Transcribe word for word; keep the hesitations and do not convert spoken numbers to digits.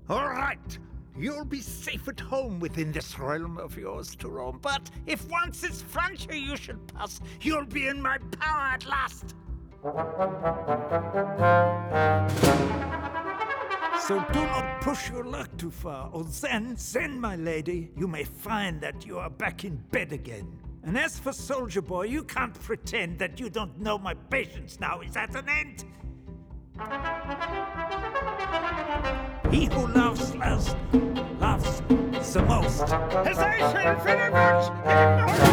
All right. You'll be safe at home within this realm of yours to roam. But if once its frontier you should pass, you'll be in my power at last. So do not push your luck too far, or then, then, my lady, you may find that you are back in bed again. And as for Soldier Boy, you can't pretend that you don't know my patience now is at an end. He who loves last, loves the most. As I shall very much